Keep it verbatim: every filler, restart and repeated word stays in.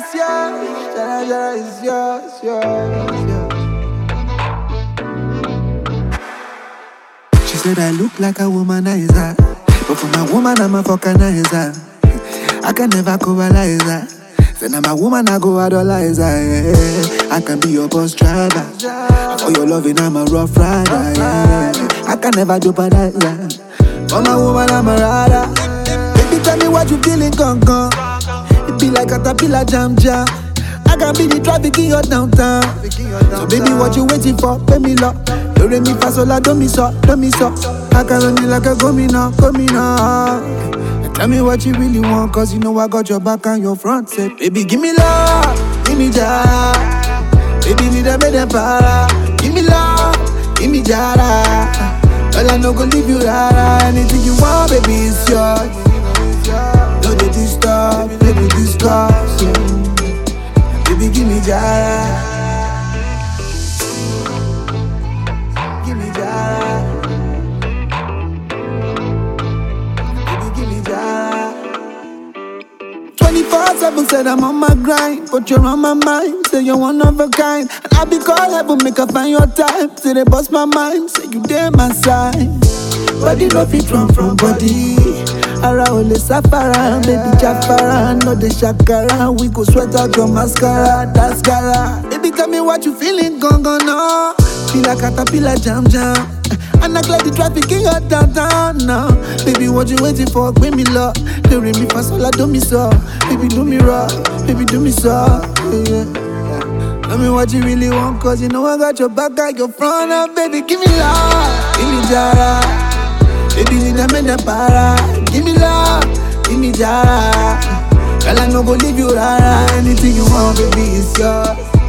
it's yours. Jara, Jara, it's yours, yours, yours. She said I look like a womanizer, but for my woman I'm a vulcanizer. I can never coverize her. Then I'm a woman, I go idolize her, yeah. I can be your bus driver. For your loving, I'm a rough rider, yeah. I can never jeopardize her. For my woman, I'm a rider. Baby, tell me what you feeling, gone, gone. It be like a caterpillar jam jam. I can be the traffic in your downtown. So baby, what you waiting for? Pay me love. You read me fast, all I don't miss up, don't miss up. I can run it like a gomina, gomina. Tell me what you really want, cause you know I got your back and your front set. Baby, give me love, give me jara. Baby, need a better para. Give me love, give me jara. Girl, I no go leave you rara. Anything you want, baby, it's yours. No, they disturb, baby, discuss, yeah. Baby, give me jara. Give me jara. twenty-four seven said I'm on my grind, but you're on my mind. Say you're one of a kind, and I be call heaven, make her find your time. Say they bust my mind, say you there my side. Body love it from from body. Around the safara, baby jafara, no the shakara. We go sweat out your mascara, that's gara. Baby tell me what you feeling, gone gone no. Feel like a caterpillar jam jam. And I like the traffic in your downtown now. Baby, what you waiting for? Give me love. They read me fast, all I do me so. Baby, do me right. Baby, do me so. Yeah, yeah. Tell me what you really want, cause you know I got your back, got your front. Now, baby, give me love. Give me jara. Baby, need a man para. Give me love. Give me jara. Girl, I no go leave you rara. Anything you want, baby, it's yours.